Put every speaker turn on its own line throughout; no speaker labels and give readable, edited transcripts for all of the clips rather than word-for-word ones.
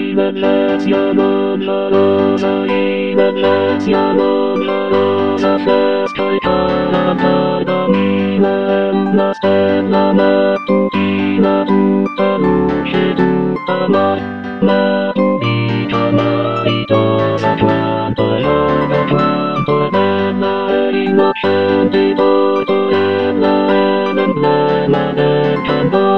lecja dobra roza i lecja dobra roza festa i tarada miłem następna na tutina tuta lusie tuta ma tubita ma i to zakwanta loga kwanta nena i no święty to jedna emblema dęczando.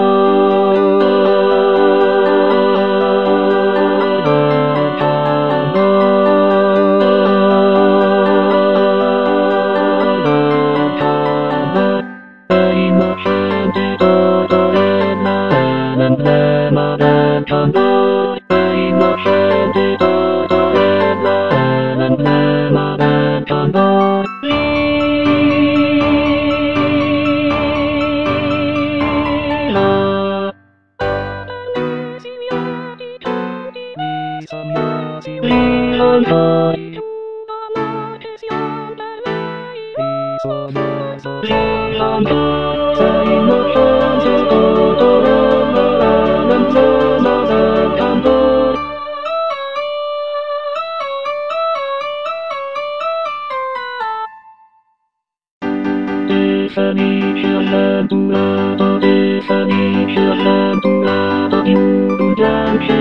Felicia Lentura, Felicia Lentura,